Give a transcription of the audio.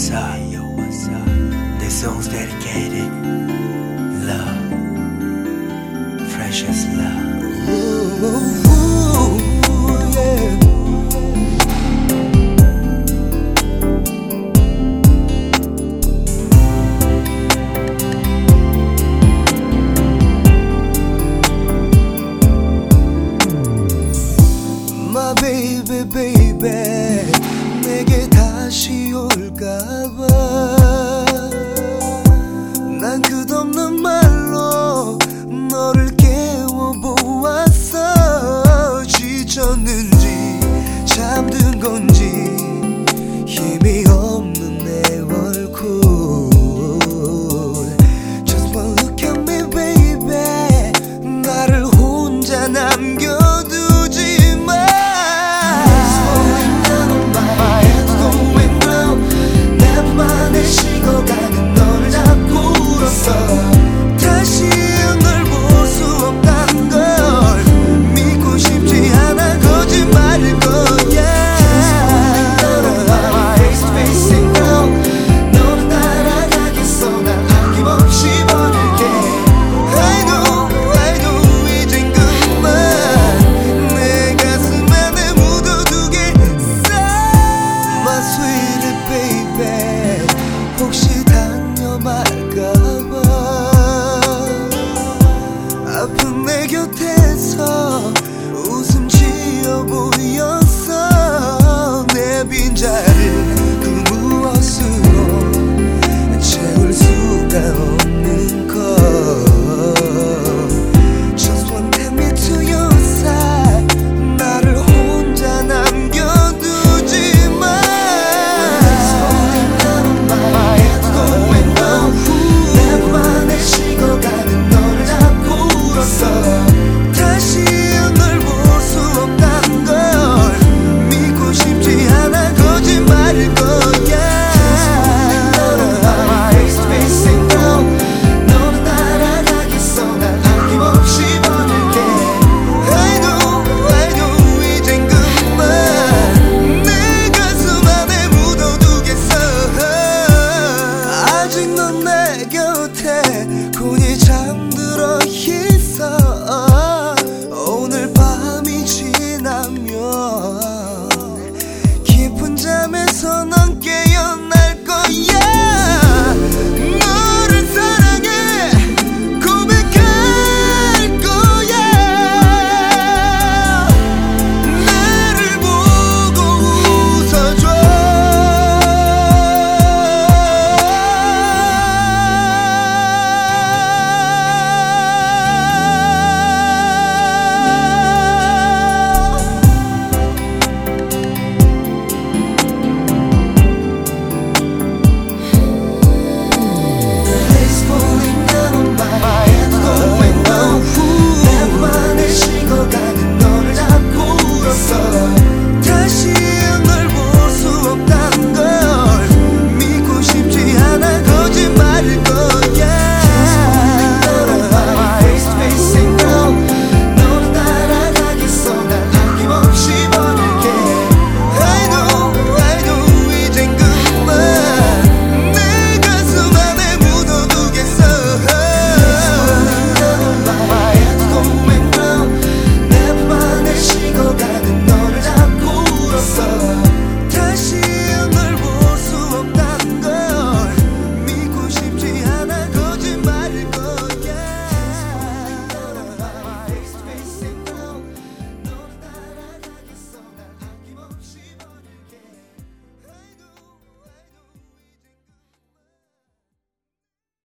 what's up? This song's dedicated love, precious love. Ooh, yeah. My baby, baby, 내게 다시 올까봐 난 끝없는 말로 너를 깨워보았어. 지쳤는지 잠든 건지 힘이 없는 내 얼굴. Just one look at me, baby, 나를 혼자 남겨두지 마. 식어가는 너를 잡고 울었어. 다시 널 볼 수 없다는 걸 믿고 싶지 않아. 거짓말일 거야. 너를 따라가겠어. 난 아낌없이 버릴게. I know 이젠 그만 내 가슴 안에 묻어두겠어. My sweetie baby, 혹시 다녀 말까봐 아픈 내 곁에서 웃음 지어 보여.